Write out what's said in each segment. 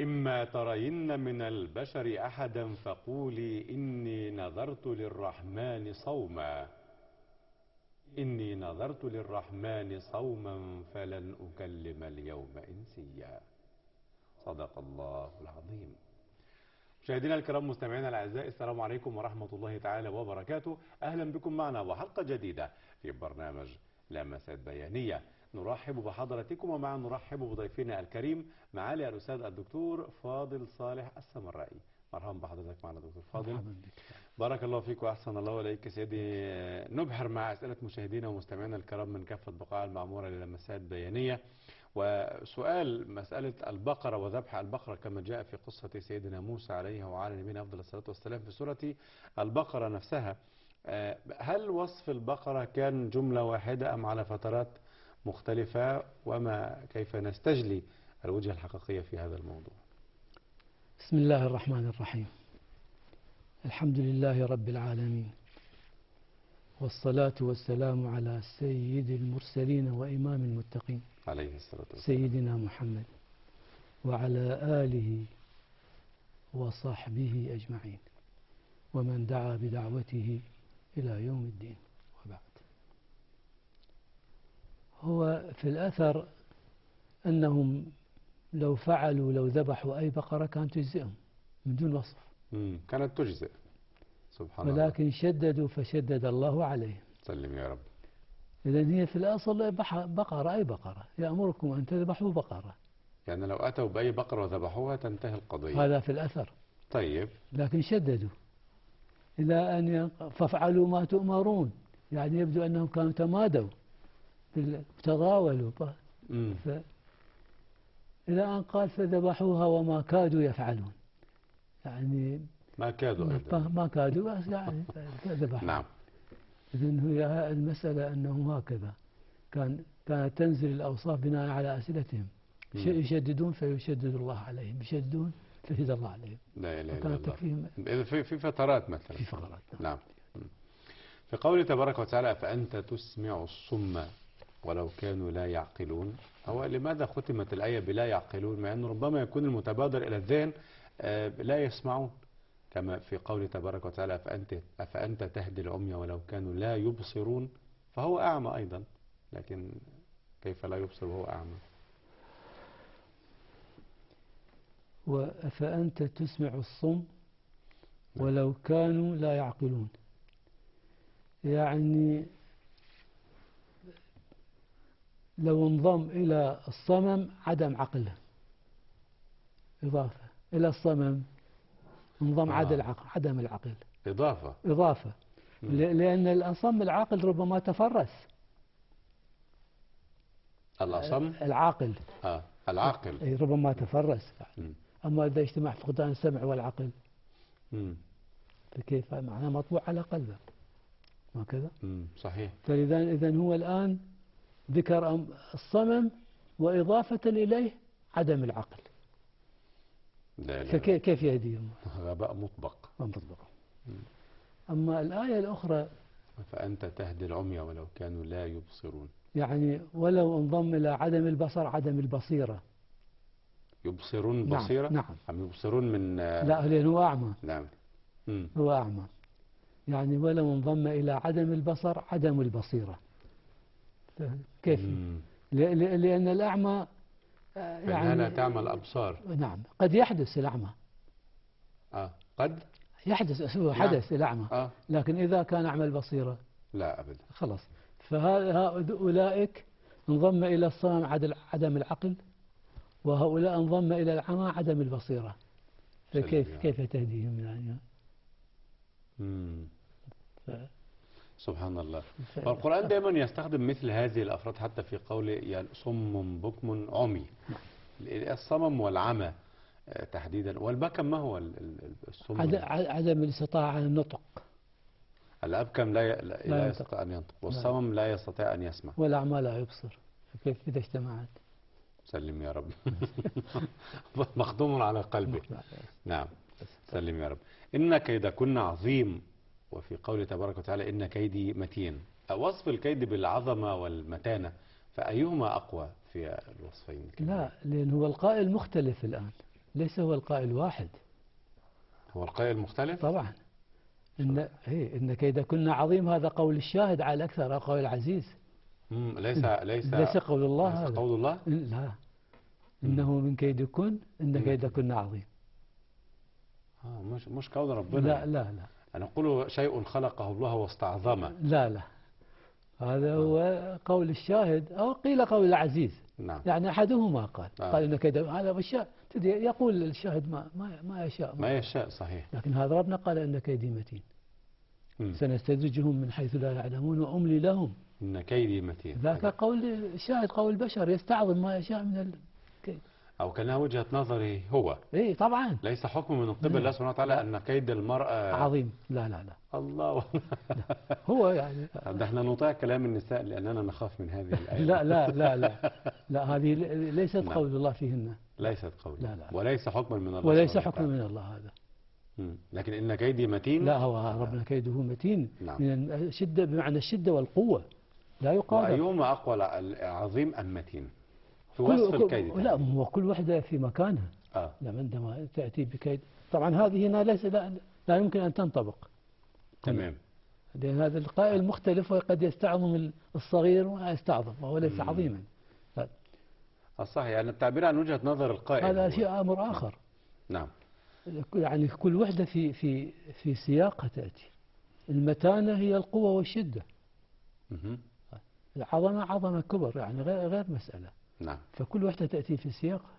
وإما ترين من البشر أحدا فقولي إني نذرت للرحمن صوما إني نذرت للرحمن صوما فلن أكلم اليوم إنسيا. صدق الله العظيم. مشاهدينا الكرام، مستمعينا الأعزاء، السلام عليكم ورحمة الله تعالى وبركاته. أهلا بكم معنا وحلقة جديدة في برنامج لمسات بيانية. نرحب بحضراتكم ومعا نرحب بضيفنا الكريم معالي الأستاذ الدكتور فاضل صالح السمرائي. مرحبا بحضرتك معنا دكتور فاضل. مرحبا بك. بارك الله فيك وأحسن الله إليك سيدي. نبحر مع أسئلة مشاهدينا ومستمعينا الكرام من كافة بقاع المعمورة للمسات بيانية. وسؤال مسألة البقرة وذبح البقرة كما جاء في قصة سيدنا موسى عليه وعلى نبينا أفضل الصلاة والسلام في سورة البقرة نفسها. هل وصف البقرة كان جملة واحدة أم على فترات مختلفة؟ وما كيف نستجلي الوجهة الحقيقية في هذا الموضوع؟ بسم الله الرحمن الرحيم. الحمد لله رب العالمين، والصلاة والسلام على سيد المرسلين وإمام المتقين عليه الصلاة والسلام سيدنا محمد وعلى آله وصحبه أجمعين ومن دعا بدعوته إلى يوم الدين. وبعد، هو في الأثر أنهم لو ذبحوا أي بقرة كانت تجزئهم من دون وصف، كانت تجزئ سبحان الله، ولكن شددوا فشدد الله عليهم. سلم يا رب. إذن هي في الأصل بقرة، أي بقرة، يأمركم أن تذبحوا بقرة. يعني لو أتوا بأي بقرة وذبحوها تنتهي القضية. هذا في الأثر. طيب، لكن شددوا إلى أن فافعلوا ما تؤمرون، يعني يبدو أنهم كانوا تمادوا تغاولوا إلى أن قال فذبحوها وما كادوا يفعلون، يعني ما كادوا ما كادوا يعني ذبحوها. نعم. إذن هي المسألة أنه هكذا كانت تنزل الأوصاف بناء على أسئلتهم. يشددون فيشدد الله عليهم، يشددون فيشدد الله عليهم. لا إله إلا وكانت الله. تكفيهم في فترات مثلا. في فترات. نعم. في قوله تبارك وتعالى فأنت تسمع الصم ولو كانوا لا يعقلون. هو لماذا ختمت الآية بلا يعقلون، مع أنه ربما يكون المتبادر إلى الذهن لا يسمعون، كما في قوله تبارك وتعالى أفأنت تهدي العمي ولو كانوا لا يبصرون. فهو أعمى أيضا، لكن كيف لا يبصر وهو أعمى؟ وأفأنت تسمع الصم ولو كانوا لا يعقلون، يعني لو انضم إلى الصمم عدم عقله، إضافة إلى الصمم انضم عدم العقل، إضافة. لأن الأصم العاقل ربما تفرس. الأصم العاقل العاقل ربما تفرس. أما إذا اجتمع فقدان السمع والعقل فكيف معناه مطبوع على قلبه وكذا. صحيح. فإذا هو الآن ذكر الصمم وإضافة إليه عدم العقل. لا فكيف يهديهم؟ غباء مطبق. أما الآية الأخرى فأنت تهدي العمي ولو كانوا لا يبصرون، يعني ولو انضم إلى عدم البصر عدم البصيرة. يبصرون بصيرة؟ نعم. عم يبصرون من لا، لأنه هو أعمى. نعم. هو أعمى، يعني ولو انضم إلى عدم البصر عدم البصيرة. كيف؟ لأن الأعمى يعني لا تعمى الأبصار. نعم، قد يحدث الأعمى. قد يحدث، هو حدث الأعمى. لكن إذا كان أعمى البصيرة لا أبدا، خلاص. فهؤلاء انضم إلى الصمم عدم العقل، وهؤلاء انضم إلى العمى عدم البصيرة. فكيف تهديهم يعني؟ سبحان الله. والقرآن دائما يستخدم مثل هذه الأفراد حتى في قوله يعني صم بكم عمي. الصمم والعمى تحديدا. والبكم ما هو الصم؟ عدم الاستطاعة على النطق. الأبكم لا يستطيع أن ينطق، والصمم لا يستطيع أن يسمع، والأعمى لا يبصر. فكيف إذا اجتمعت؟ سلم يا رب. مخدوم على قلبه. نعم، سلم يا رب. إن كيدكن عظيم. وفي قوله تبارك وتعالى إن كيدي متين. وصف الكيد بالعظمة والمتانة، فأيهما أقوى في الوصفين؟ لا، لأن هو القائل مختلف الآن. ليس هو القائل واحد. هو القائل مختلف؟ طبعا. إن كيدكن عظيم، هذا قول الشاهد على الأكثر، أو قول العزيز. ليس قول الله ليس هذا. قول الله؟ لا. إنه من كيدكن إن كيدكن عظيم. مش قول ربنا. لا لا لا. نقول شيء خلقه الله واستعظمه. لا لا، هذا هو قول الشاهد، أو قيل قول العزيز. نعم. يعني أحدهما قال إن كيد، هذا بالشاهد يقول الشاهد ما يشاء. ما يشاء، صحيح. لكن هذا ربنا قال إن كيدي متين. سنستدرجهم من حيث لا يعلمون وأملي لهم إن كيدي متين. ذاك قول الشاهد، قول البشر، يستعظم ما يشاء من الكيد. أو كانها وجهة نظري هو. إيه طبعا. ليس حكم من قبل الله سبحانه وتعالى أن كيد المرأة عظيم. لا لا لا. الله. لا. هو يعني ده احنا نطيع كلام النساء لأننا نخاف من هذه الآية. لا لا لا لا لا، هذه ليست قول الله فيهن. ليست قول. لا لا. وليس حكما من الله. وليس حكما من الله هذا. لكن إن كيدي متين. لا، هو ربنا كيده متين. نعم. من الشدة، بمعنى الشدة والقوة، لا يقادر. وأيهما أقوى، عظيم أم متين في وصف الكيد؟ لا، هو كل وحدة في مكانها. لما عندما تأتي بكيد، طبعا هذه هنا ليس لا يمكن أن تنطبق. تمام. لأن هذا القائل مختلف، وقد يستعظم الصغير ولا يستعظم، وهو ليس عظيما. صحيح، يعني التعبير عن وجهة نظر القائل هذا شيء أمر آخر. نعم. يعني كل وحدة في سياقها تأتي. المتانة هي القوة والشدة. العظمة عظمة كبر، يعني غير مسألة. نعم. فكل وحدة تأتي في سياقها.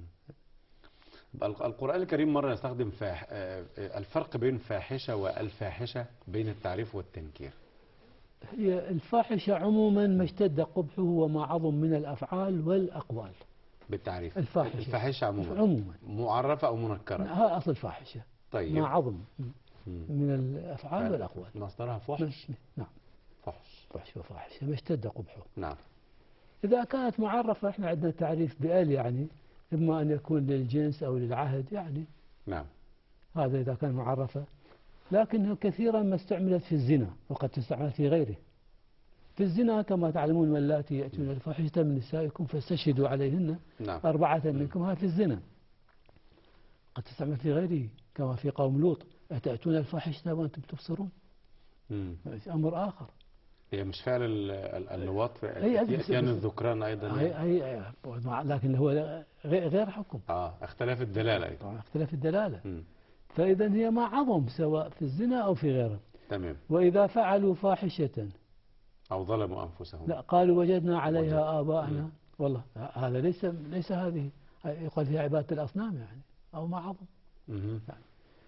القرآن الكريم مرة يستخدم الفرق بين فاحشة والفاحشة، بين التعريف والتنكير. هي الفاحشة عموما ما اشتد قبحه وما عظم من الأفعال والأقوال. بالتعريف. الفاحشة عموما معرفة أو منكرة. ها أصل الفاحشة. طيب. ما عظم من الأفعال والأقوال. مصدرها فحش. نعم. فحش وفاحشة ما اشتد قبحه. نعم. إذا كانت معرفة، احنا عندنا تعريف بآل، يعني إما أن يكون للجنس أو للعهد يعني. نعم. هذا إذا كان معرفة. لكنه كثيرا ما استعملت في الزنا، وقد تستعمل في غيره. في الزنا كما تعلمون، واللاتي يأتون الفاحشة من نسائكم فاستشهدوا عليهن 4 منكم. هذا في الزنا. قد تستعمل في غيره، كما في قوم لوط، أتأتون الفاحشة وأنتم تبصرون. أمر آخر. هي مش فعل اللواط، يأتيان الذكران أيضا. لكن هو غير حكم. اختلاف الدلالة أيضا. اختلاف الدلالة. فإذا هي ما عظم، سواء في الزنا أو في غيره. تمام. وإذا فعلوا فاحشة أو ظلموا أنفسهم، لا قالوا وجدنا عليها آباءنا. والله هذا ليس هذه يقال فيها عبادة الأصنام يعني، أو ما عظم. يعني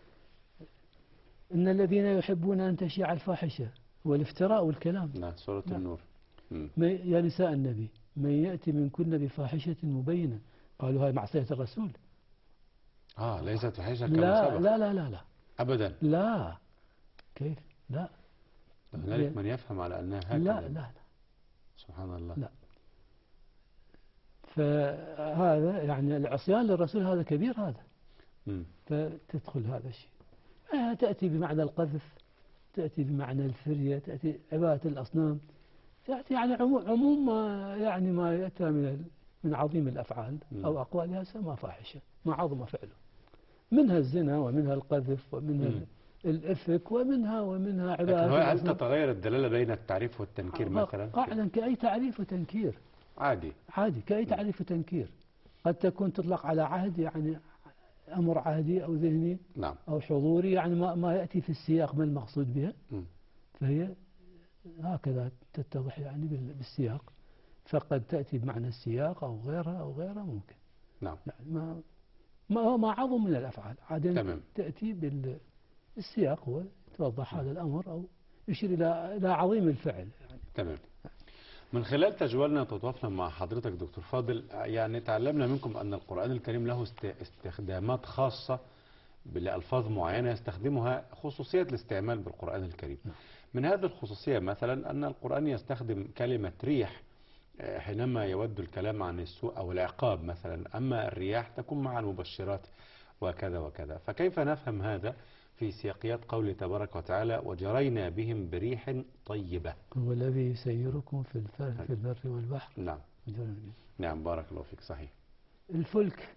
إن الذين يحبون أن تشيع الفاحشة والافتراء والكلام. نعم. سورة النور. يا نساء النبي من يأتي منكن بفاحشة مبينة. قالوا هاي معصية الرسول. ليست فاحشة كما سبق. لا لا لا لا أبدا. لا. كيف؟ لا. هنالك من يفهم على أنها هكذا. لا لا لا. سبحان الله. لا. فهذا يعني العصيان للرسول هذا كبير هذا. فتدخل هذا الشيء. تأتي بمعنى القذف، تأتي بمعنى الفرية، تأتي عبادة الأصنام، تأتي يعني عموم يعني ما يأتى من عظيم الأفعال أو أقوالها سما فاحشة، ما عظم فعله. منها الزنا، ومنها القذف، ومنها الإفك، ومنها عبادة. هل تتغير الدلالة بين التعريف والتنكير مثلا؟ قاعدا كأي تعريف وتنكير. عادي كأي تعريف وتنكير. قد تكون تطلق على عهد، يعني أمر عهدي أو ذهني. نعم. أو حضوري، يعني ما يأتي في السياق ما المقصود بها. فهي هكذا تتضح يعني بالسياق. فقد تأتي بمعنى السياق أو غيرها ممكن. نعم. يعني ما عظم من الأفعال عادة. تأتي بالسياق وتوضح هذا الأمر، أو يشير إلى عظيم الفعل يعني. تمام. من خلال تجولنا وتطوفنا مع حضرتك دكتور فاضل، يعني تعلمنا منكم أن القرآن الكريم له استخدامات خاصة بألفاظ معينة يستخدمها، خصوصية الاستعمال بالقرآن الكريم. من هذه الخصوصية مثلا أن القرآن يستخدم كلمة ريح حينما يود الكلام عن السوء أو العقاب مثلا، أما الرياح تكون مع المبشرات وكذا وكذا. فكيف نفهم هذا في سياقيات قوله تبارك وتعالى وجرينا بهم بريح طيبة؟ هو الذي يسيركم في البر والبحر. نعم. نعم. بارك الله فيك. صحيح. الفلك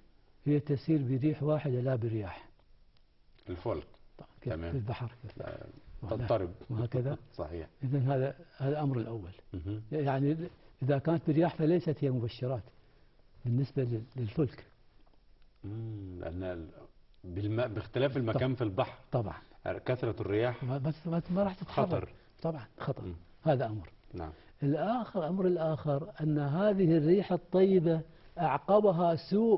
هي تسير بريح واحدة لا برياح. الفلك كيف تمام. في البحر كيف تضطرب وهكذا. صحيح. إذن هذا الأمر الأول. يعني إذا كانت برياح فليست هي مبشرات بالنسبة للفلك. لأن بالماء باختلاف المكان في البحر طبعا كثرة الرياح ما راح تتحرك. خطر. طبعا خطر. هذا أمر. نعم. الأمر الآخر أن هذه الريح الطيبة أعقبها سوء.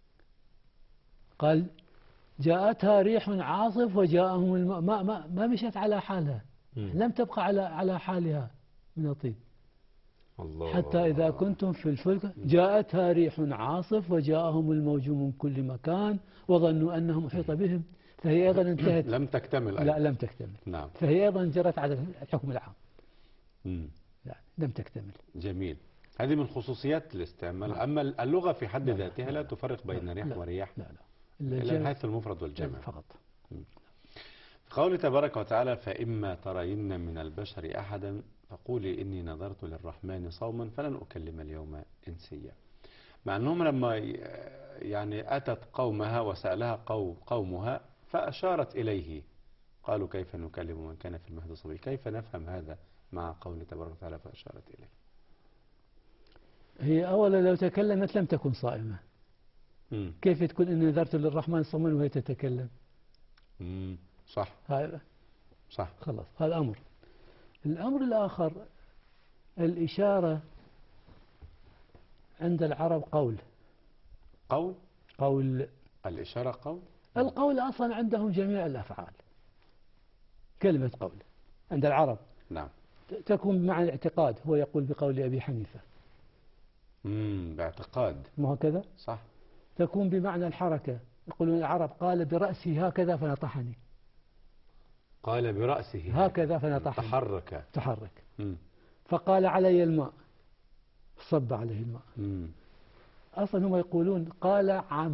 قال جاءتها ريح عاصف وجاءهم الماء، ما مشت على حالها. لم تبقى على حالها من الطيب. الله. حتى إذا كنتم في الفلك جاءتها ريح عاصف وجاءهم الموج من كل مكان وظنوا أنهم أحيط بهم، فهي أيضا انتهت. لم تكتمل أيضا. لا لم تكتمل. نعم. فهي أيضا جرت على الحكم العام. لا لم تكتمل. جميل. هذه من خصوصيات الاستعمال. أما اللغة في حد ذاتها لا تفرق بين ريح ورياح. لا إلا من حيث المفرد والجمع فقط. في قوله تبارك وتعالى فإما ترين من البشر أحدا فقولي إني نذرت للرحمن صوما فلن أكلم اليوم إنسيا. مع أنهم لما يعني أتت قومها وسألها قومها فأشارت إليه، قالوا كيف نكلم من كان في المهد صبي. كيف نفهم هذا مع قوله تبارك وتعالى فأشارت إليه؟ هي أولا لو تكلمت لم تكن صائمة. كيف تكون إني نذرت للرحمن صوما وهي تتكلم؟ صح. صح. خلاص هذا أمر. الأمر الآخر الإشارة عند العرب قول الإشارة قول. القول أصلا عندهم جميع الأفعال. كلمة قول عند العرب نعم تكون بمعنى الاعتقاد. هو يقول بقول أبي حنيفة. باعتقاد. مو هكذا؟ صح. تكون بمعنى الحركة. يقولون العرب قال برأسه هكذا فنطحني. قال برأسه هكذا فنطحني. تحرك. فقال علي الماء صب عليه الماء. أصلا هم يقولون قال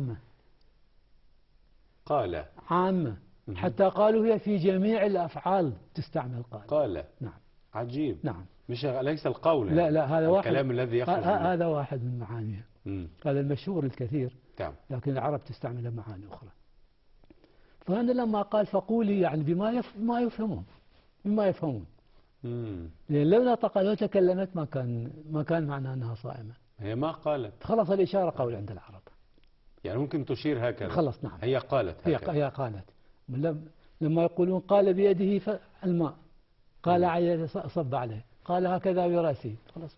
عامة. حتى قالوا هي في جميع الأفعال تستعمل قال. نعم. عجيب. نعم. مش ليس القول. لا هذا واحد. الكلام الذي يخرج هذا واحد من معانيها. هذا المشهور الكثير. نعم. لكن العرب تستعمل معاني أخرى. فهنا لما قال فقولي يعني بما يفهمون. لأن لو نطق لو تكلمت ما كان معنى أنها صائمة. هي ما قالت. خلاص الإشارة قول عند العرب. يعني ممكن تشير هكذا. خلاص نعم. هي قالت هكذا. هي قالت. لما يقولون قال بيده الماء قال عيد صب عليه قال هكذا برأسه خلاص.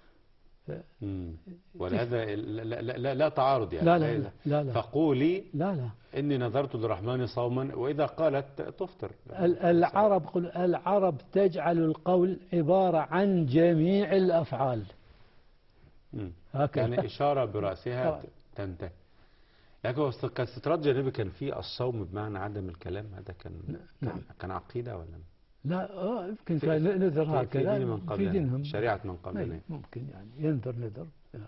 ولهذا لا تعارض يعني. لا. فقولي لا إني نذرت للرحمن صوما وإذا قالت تفطر. العرب تجعل القول عبارة عن جميع الأفعال. يعني إشارة برأسها تنتهي. لكن كاستطراد جانبي كان في الصوم بمعنى عدم الكلام. هذا كان عقيدة ولا لا يمكن نذر هكذا في دينهم شريعة من قبلنا. ممكن يعني ينذر نذر.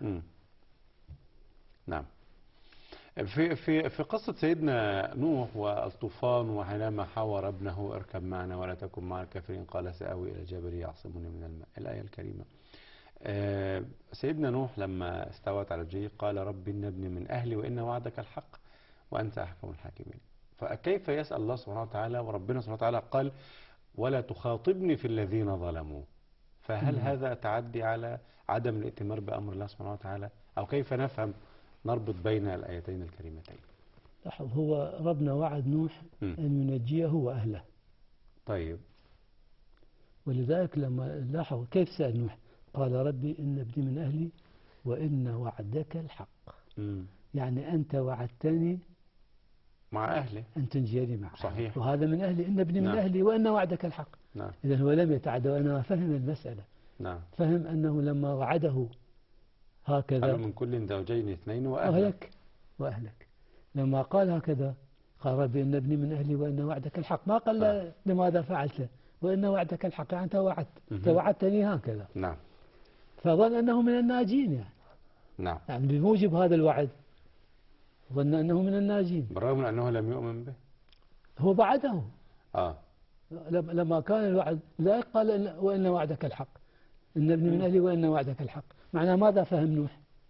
نعم. في قصة سيدنا نوح والطوفان وحينما حاور ابنه اركب معنا ولا تكن مع الكافرين قال سآوي إلى جبل يعصمني من الماء. الآية الكريمة. سيدنا نوح لما استوت على الجي قال رب إن ابني من أهلي وإن وعدك الحق وأنت أحكم الحاكمين. فكيف يسأل الله سبحانه وتعالى وربنا سبحانه وتعالى قال ولا تخاطبني في الذين ظلموا؟ فهل هذا تعدي على عدم الائتمار بأمر الله سبحانه وتعالى؟ أو كيف نفهم نربط بين الآيتين الكريمتين؟ هو ربنا وعد نوح أن ينجيه وأهله. طيب. ولذلك لما لاحظوا كيف سأل نوح قال ربي إن ابني من أهلي وإن وعدك الحق. يعني أنت وعدتني مع أهلي أن تنجيني معه. صحيح. وهذا من أهلي إن ابني من أهلي وإن وعدك الحق. نعم. إذن هو لم يتعدى وأنا فهم المسألة. نعم. فهم أنه لما وعده هكذا قالوا من كل زوجين اثنين وأهلك. لما قال هكذا قال ربي إن ابني من أهلي وإن وعدك الحق. ما قال لماذا فعلت وإن وعدك الحق يعني أنت وعدتني هكذا. نعم. فظن أنه من الناجين يعني. نعم. يعني بموجب هذا الوعد ظن أنه من الناجين بالرغم من أنه لم يؤمن به. هو بعده. لما كان الوعد لا قال وإن وعدك الحق إن ابني من أهلي وإن وعدك الحق. معناه ماذا فهم نوح؟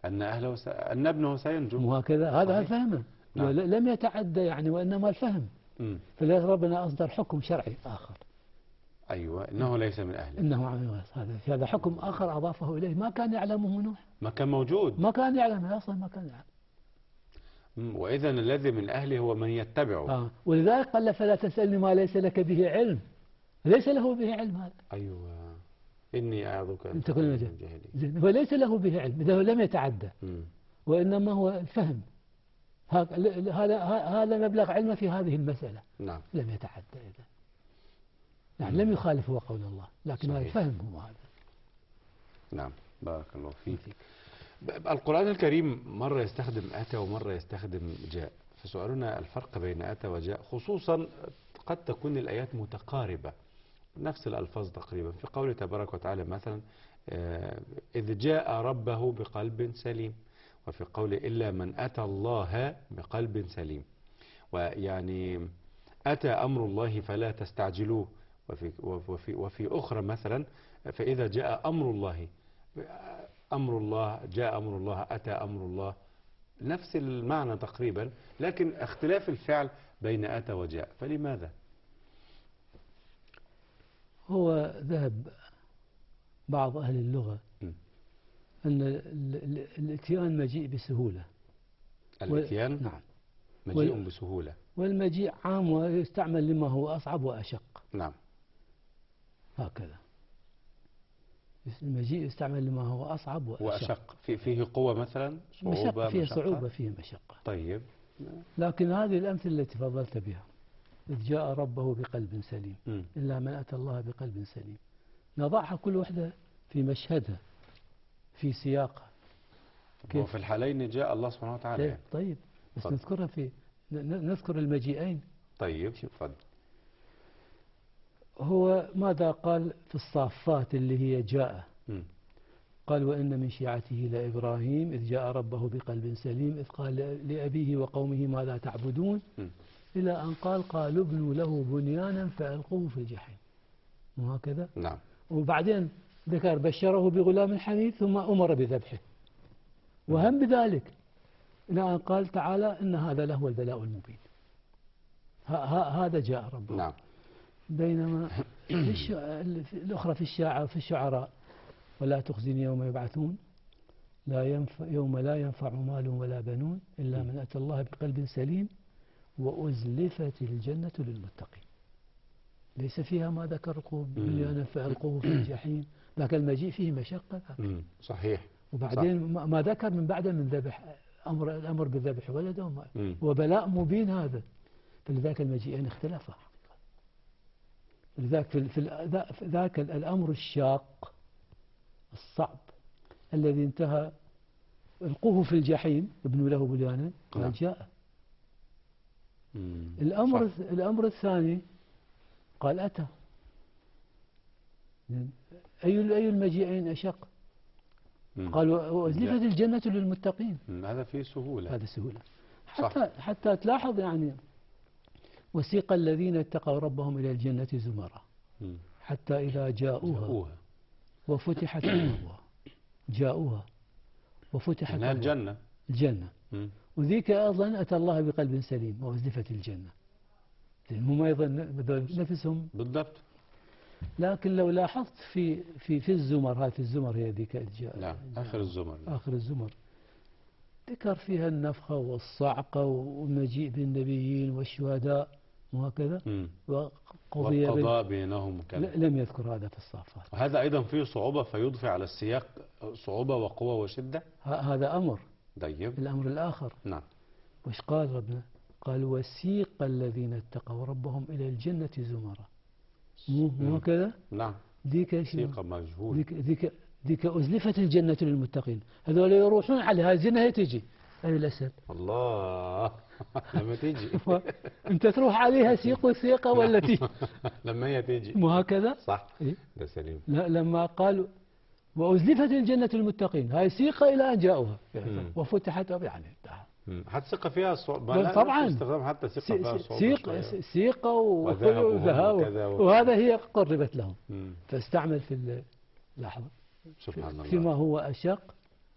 أن ابنه سينجو. مو هكذا؟ هذا فهمه. نعم. لم يتعدى يعني، وإنما الفهم. فلذلك ربنا أصدر حكم شرعي آخر. أيوة، إنه ليس من أهله. إنه هذا حكم آخر أضافه إليه ما كان يعلمه نوح. ما كان موجود. ما كان يعلمه أصلا، ما كان يعلم. وإذا الذي من أهله هو من يتبعه. ولذلك قال فلا تسألني ما ليس لك به علم. ليس له به علم هذا. أيوة، إني أعظك أن تكون من الجاهلين. وليس له به علم إذا لم يتعدى. وإنما هو الفهم. هذا مبلغ علمه في هذه المسألة. نعم. لم يتعدى إذا. يعني لم يخالف هو قول الله، لكن هذا الفهم هو هذا. نعم، بارك الله فيك. القرآن الكريم مرة يستخدم أتى ومرة يستخدم جاء، فسؤالنا الفرق بين أتى وجاء، خصوصا قد تكون الآيات متقاربة نفس الألفاظ تقريبا. في قوله تبارك وتعالى مثلا إذ جاء ربه بقلب سليم، وفي قوله إلا من أتى الله بقلب سليم. ويعني أتى أمر الله فلا تستعجلوه. وفي أخرى مثلا فإذا جاء أمر الله، جاء أمر الله، أتى أمر الله، نفس المعنى تقريبا، لكن اختلاف الفعل بين أتى وجاء. فلماذا؟ هو ذهب بعض أهل اللغة أن الاتيان مجيء بسهولة. الاتيان نعم مجيء بسهولة، والمجيء عام ويستعمل لما هو أصعب وأشق. نعم، هكذا. المجيء يستعمل لما هو أصعب وأشق. فيه قوة مثلا، صعوبة، فيه صعوبة، فيه مشقة. طيب. لكن هذه الأمثلة التي فضلت بها، إذ جاء ربه بقلب سليم إلا من أتى الله بقلب سليم، نضعها كل وحدة في مشهدها في سياقها. وفي الحالين جاء الله سبحانه وتعالى. طيب بس نذكرها نذكر المجيئين. طيب تفضل. هو ماذا قال في الصافات اللي هي جاء؟ قال وإن من شيعته لإبراهيم إذ جاء ربه بقلب سليم إذ قال لأبيه وقومه ماذا تعبدون إلى أن قالوا ابنوا له بنيانا فألقوه في الجحيم. وهكذا. نعم. وبعدين ذكر بشره بغلام حميد ثم أمر بذبحه وهم بذلك إلى أن قال تعالى إن هذا لهو البلاء المبين. هذا جاء ربه. نعم. بينما الأخرى في الشعراء ولا تخزني يوم يبعثون يوم لا ينفع مال ولا بنون إلا من أتى الله بقلب سليم وأزلفت الجنة للمتقين. ليس فيها ما ذكرقوا بنيانا فألقوه في الجحيم، لكن المجيء فيه مشقة. صحيح. وبعدين صح. ما ذكر من بعد من ذبح الأمر بالذبح ولده وبلاء مبين هذا. فلذلك المجيئين اختلافا. لذلك في ذاك الأمر الشاق الصعب الذي انتهى القوه في الجحيم ابن له بنيانا قال جاء. الأمر الثاني قال أتى. أي المجيئين أشق؟ قال وأزلفت الجنة للمتقين. هذا فيه سهولة. هذا سهولة. حتى تلاحظ يعني وسيق الذين اتقوا ربهم إلى الجنة زمرا حتى إذا جاءوها وفتحت أبوابها. جاءوها وفتحت أبوابها. الجنة. وذيك أيضا أتى الله بقلب سليم وأزلفت الجنة. هم أيضا نفسهم بالضبط. لكن لو لاحظت في الزمر، في الزمر هي ذيك نعم، آخر الزمر. آخر الزمر ذكر فيها النفخة والصعقة والمجيء بالنبيين والشهداء وهكذا والقضاء بينهم كذا. لم يذكر هذا في الصافات. وهذا أيضا فيه صعوبة فيضفي على السياق صعوبة وقوة وشدة. هذا أمر. طيب. الأمر الآخر. نعم. وش قال ربنا؟ قال وسيق الذين اتقوا ربهم إلى الجنة زمرا. مو كذا؟ نعم. ذيك سيق مجهول. ذيك أزلفت الجنة للمتقين. هذول يروحون عليها الجنة هي تجي. أي الأسد. الله لما تيجي أنت تروح عليها سيقة ولا تيجي لما هي تيجي. مو هكذا؟ صح. ده سليم. لما قالوا وأزلفت الجنة للمتقين هاي سيقة إلى أن جاءوها وفتحت يعني حتى ثقة فيها طبعا استخدام حتى ثقة فيها صعوبة ثقة وذهب وهذا هي قربت لهم فاستعمل في لحظة سبحان الله فيما هو أشق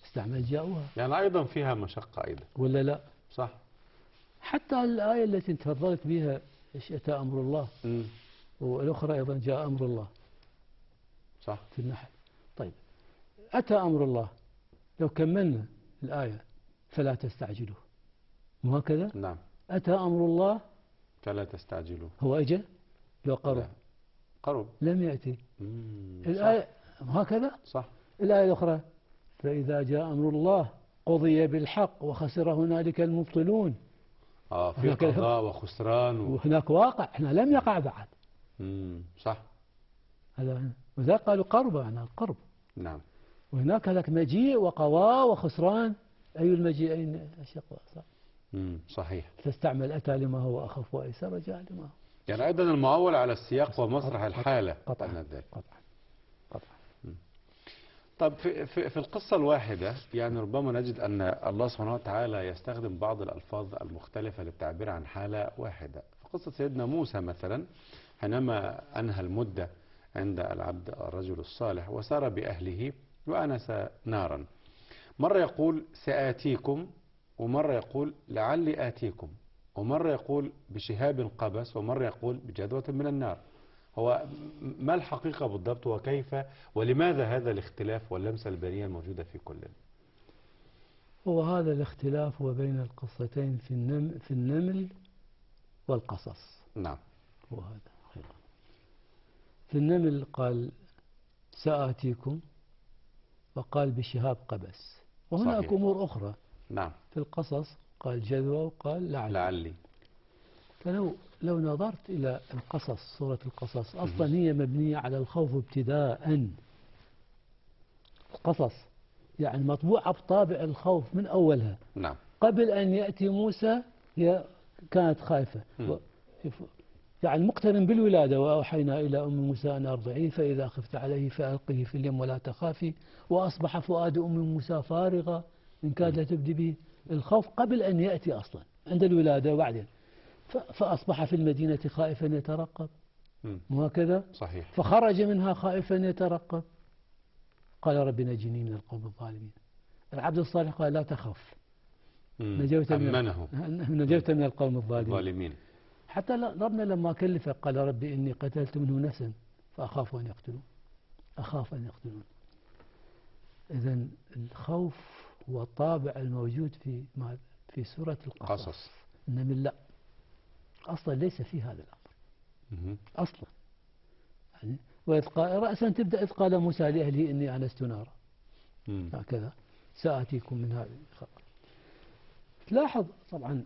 استعمل جاءوها. يعني أيضا فيها مشقة أيضا ولا لا؟ صح. حتى الآية التي تفضلت بها أتى أمر الله، والأخرى أيضا جاء أمر الله صح في النحل. طيب أتى أمر الله، لو كملنا الآية فلا تستعجلوه، مو هكذا؟ نعم. أتى أمر الله فلا تستعجلوه، هو أجى لو قرب؟ لا. قرب، لم يأتي. الآية هكذا. صح. الآية الأخرى فإذا جاء أمر الله قضي بالحق وخسر هنالك المبطلون. في قضاء وخسران وهناك واقع احنا لم يقع بعد. صح. هذا وذا قالوا قرب، معناه القرب. نعم. وهناك هذاك مجيء وقضاء وخسران، أي المجيئين أشق وأصعب. صحيح. تستعمل أتى لما هو أخف وأيسر، جاء لما هو. يعني أيضا المعول على السياق ومسرح الحالة. قطعا. طب في القصة الواحدة يعني ربما نجد أن الله سبحانه وتعالى يستخدم بعض الألفاظ المختلفة للتعبير عن حالة واحدة. في قصة سيدنا موسى مثلا حينما أنهى المدة عند العبد الرجل الصالح وسار بأهله وأنس نارا، مرة يقول سآتيكم، ومرة يقول لعلي آتيكم، ومرة يقول بشهاب قبس، ومرة يقول بجذوة من النار. هو ما الحقيقة بالضبط، وكيف ولماذا هذا الاختلاف واللمسة البيانية الموجودة في كل؟ هو هذا الاختلاف هو بين القصتين في النمل والقصص. نعم. هو هذا في النمل قال سآتيكم، وقال بشهاب قبس، وهناك صحيح. أمور أخرى. نعم. في القصص قال جذوة وقال لعلي. فلو نظرت إلى القصص، سورة القصص أصلا هي مبنية على الخوف ابتداء. القصص يعني مطبوعة بطابع الخوف من أولها. نعم. قبل أن يأتي موسى هي كانت خائفة. يعني مقترن بالولادة، وأوحينا إلى أم موسى أن أرضعيه فإذا خفت عليه فألقيه في اليم ولا تخافي، وأصبح فؤاد أم موسى فارغة إن كادت تبدي به. الخوف قبل أن يأتي أصلا عند الولادة، وبعدين فأصبح في المدينة خائفا يترقب، وهكذا. صحيح. فخرج منها خائفا يترقب، قال رب نجني من القوم الظالمين. العبد الصالح قال لا تخف، نجوت من القوم الظالمين. حتى ربنا لما كلفه قال ربي إني قتلت منه نفسا فأخاف أن يقتلون. إذن الخوف هو الطابع الموجود في سورة القصص. إنما لا، أصلا ليس في هذا الأمر أصلا. يعني رأسا تبدأ إذ قال موسى لأهله إني آنست نارا، هكذا سآتيكم من هذه الخبر. تلاحظ طبعا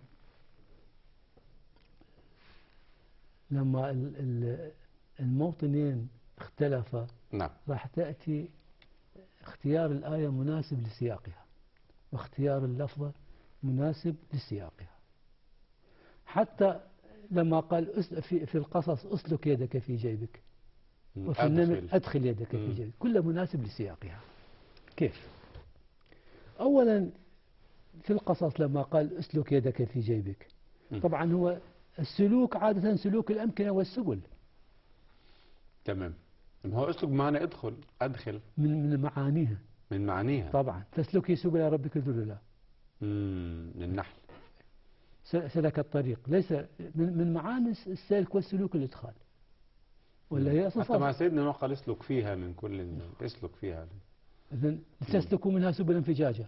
لما الموطنين اختلفا، نعم، راح تأتي اختيار الآية مناسب لسياقها، واختيار اللفظة مناسب لسياقها. حتى لما قال في القصص أسلك يدك في جيبك، وفي النمل أدخل يدك في جيبك، كله مناسب لسياقها. كيف؟ أولا في القصص لما قال أسلك يدك في جيبك، طبعا هو السلوك عادة سلوك الأمكنة والسبل. تمام. هو أسلك بمعنى أدخل من معانيها طبعا. فاسلكي سبل ربك ذللا، للنحل. سلك الطريق، ليس من معاني السلك والسلوك الإدخال، ولا هي حتى مع سيدنا نوح قال اسلك فيها من كل، اسلك فيها. إذن لتسلكوا منها سبلا فجاجا.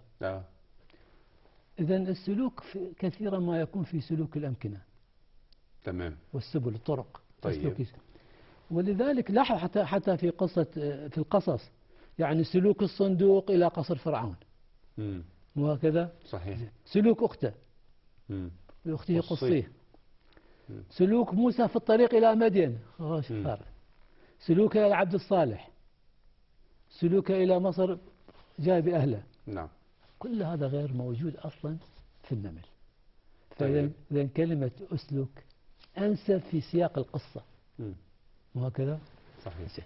إذن السلوك كثيرا ما يكون في سلوك الأمكنة. تمام. والسبل الطرق. طيب. ولذلك لاحظ حتى في القصص يعني سلوك الصندوق إلى قصر فرعون، وهكذا. صحيح. سلوك أخته لأخته قصيه. سلوك موسى في الطريق إلى مدين، سلوك إلى العبد الصالح، سلوك إلى مصر جاء بأهله. نعم. كل هذا غير موجود أصلا في النمل. طيب. فإذا كلمة أسلك أنسب في سياق القصة، وهكذا. صحيح.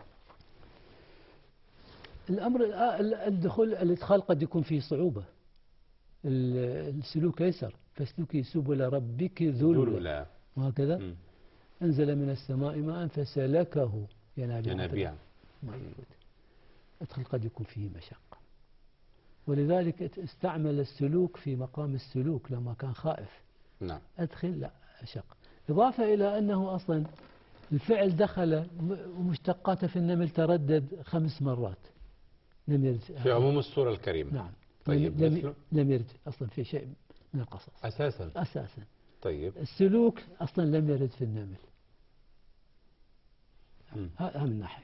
الأمر الإدخال قد يكون فيه صعوبة. السلوك أيسر، فاسلكي سبل ربك ذللا، وهكذا. أنزل من السماء ماء فسلكه ينابيع. الإدخال قد يكون فيه مشقة. ولذلك استعمل السلوك في مقام السلوك لما كان خائف. نعم. أدخل لا أشق. إضافة إلى أنه أصلا الفعل دخل ومشتقاته في النمل تردد 5 مرات لم يرد في عموم السورة الكريمة. نعم. طيب لم يرد أصلا في شيء من القصص أساسا. طيب السلوك أصلا لم يرد في النمل. هذا من ناحية.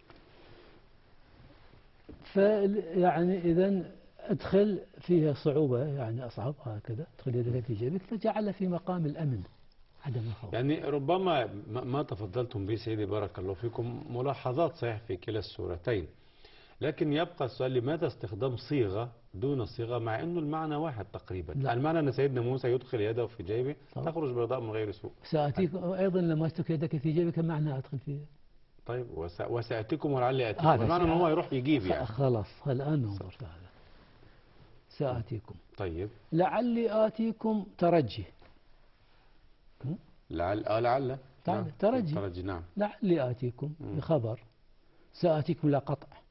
فيعني إذن ادخل فيها صعوبة، يعني أصعب هكذا، ادخل يدك في جيبك، فجعل في مقام الأمن عدم الخوف. يعني ربما ما تفضلتم به سيدي بارك الله فيكم ملاحظات صحيح في كلا السورتين، لكن يبقى السؤال لماذا استخدام صيغة دون صيغة مع أنه المعنى واحد تقريبا؟ لا. المعنى أن سيدنا موسى يدخل يده في جيبه تخرج بيضاء من غير سوء. سآتيك أيضا لما استك يدك في جيبك معنى أدخل فيه. طيب وسأتيكم ولعلي أتيكم، المعنى أنه هو يروح يجيب يعني. خلاص الآن ننظر في هذا. سآتيكم. طيب لعلي آتيكم ترجي. لعل ترجي. نعم. لعلي آتيكم بخبر. سآتيكم لا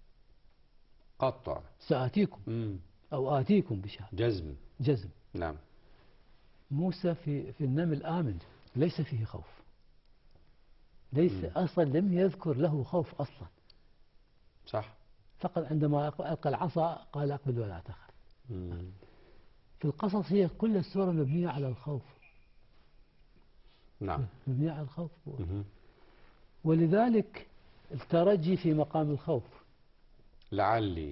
قطع. سآتيكم أو آتيكم بشهادة. جزم. نعم. موسى في النمل آمن، ليس فيه خوف. ليس أصلا لم يذكر له خوف أصلا. صح. فقط عندما ألقى العصا قال أقبل ولا تخف. في القصص هي كل السورة مبنية على الخوف. نعم. مبنية على الخوف. ولذلك الترجي في مقام الخوف. لعلي.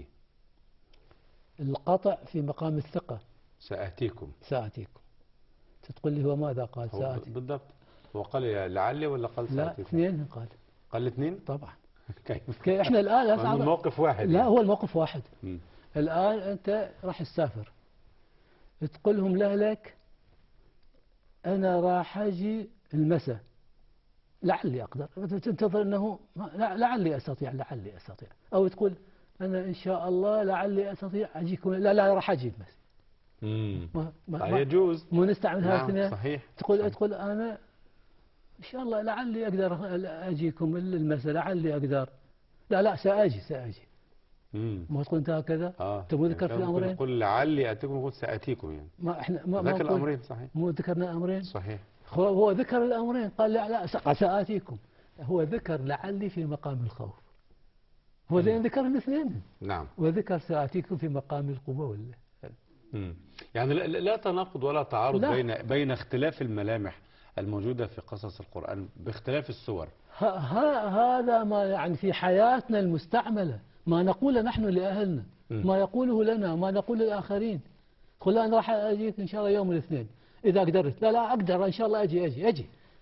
القطع في مقام الثقة. سآتيكم. تقول لي هو ماذا قال سآتي؟ بالضبط. هو قال لعلي ولا قال سآتيكم؟ لا، اثنين قال الاثنين؟ طبعا. كيف؟ احنا الآن الموقف واحد. لا هو الموقف واحد. الآن أنت راح تسافر، تقول لهم لأهلك أنا راح أجي المساء لعلي أقدر، تنتظر أنه لعلي أستطيع أو تقول أنا إن شاء الله لعلي أستطيع أجيكم، لا راح أجي المساء. ما يجوز. مو نستعمل هذا الاثنين. صحيح. تقول أنا إن شاء الله لعلي أقدر أجيكم المساء، لعلي أقدر. لا سأجي. ما تقول أنت هكذا. تبغى ذكر في الأمرين. تقول لعلي أتيكم وقلت سأتيكم يعني. ما إحنا ما ذكر الأمرين. صحيح. مو ذكرنا الأمرين. صحيح. هو ذكر الأمرين، قال لا سآتيكم. هو ذكر لعلي في مقام الخوف. هو لأن ذكر الاثنين. نعم. وذكر سآتيكم في مقام القوة يعني لا تناقض ولا تعارض بين اختلاف الملامح الموجودة في قصص القرآن باختلاف السور. هذا ما يعني في حياتنا المستعملة، ما نقول نحن لأهلنا، ما يقوله لنا، ما نقول للآخرين. قل أنا راح أجيك إن شاء الله يوم الاثنين إذا قدرت. لا أقدر إن شاء الله أجي.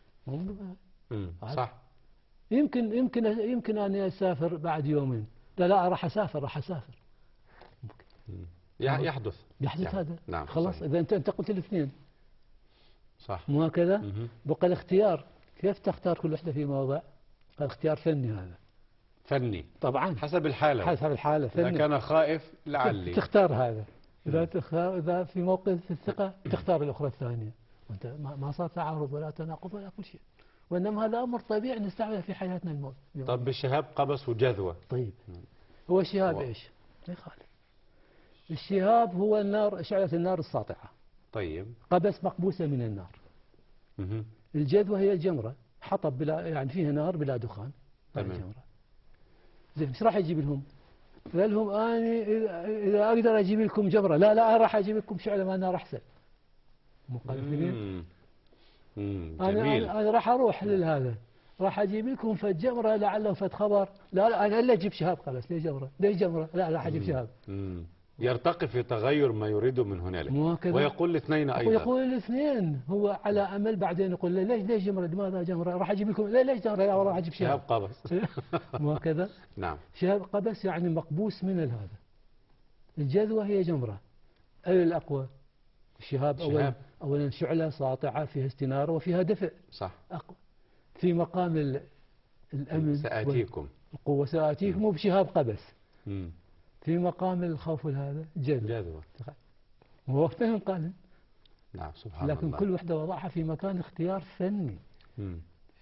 صح. يمكن أن أسافر بعد يومين. لا راح أسافر. يحدث هذا. نعم. خلاص. إذا أنت قلت الاثنين. صح. مو هكذا. بقى الاختيار، كيف تختار كل وحدة في موضع؟ قال اختيار فني. هذا فني طبعا حسب الحالة فني. إذا كان خائف لعلي تختار هذا. إذا في موقف الثقة تختار الأخرى الثانية. وأنت ما صار تعارض ولا تناقض ولا كل شيء، وإنما هذا أمر طبيعي نستعمله في حياتنا الموت. طب بالشهاب قبس وجذوة. طيب هو الشهاب إيش؟ ما يخالف. الشهاب هو النار، شعلة النار الساطعة. طيب. قبس مقبوسة من النار. الجذوة هي الجمرة، حطب بلا يعني فيها نار بلا دخان. الجمرة. زين ايش راح يجيب لهم؟ قال لهم أنا إذا أقدر أجيب لكم جمرة. لا راح أجيب لكم شعلة من النار أحسن. مقابلين. أنا راح أروح لهذا، راح أجيب لكم فالجمرة لعله فت خبر. لا أنا إلا أجيب شهاب قبس. ليش جمرة؟ لا راح أجيب شهاب. يرتقي في تغير ما يريده من هنالك. ويقول الاثنين أيضا. ويقول الاثنين هو على أمل بعدين يقول ليش جمرة؟ لماذا جمرة؟ راح أجيب لكم. ليش جمرة؟ لا راح أجيب شهاب قبس. مو هكذا. نعم. شهاب قبس يعني مقبوس من هذا. الجذوة هي جمرة. أي الأقوى؟ الشهاب. أولا شعلة ساطعة فيها استنارة وفيها دفء. صح. أقوى. في مقام الأمن سآتيكم. القوة سآتيكم مو بشهاب قبس. في مقام الخوف هذا جذوة. وهو فهم قال. نعم. سبحان الله. لكن كل وحدة وضعها في مكان اختيار فني.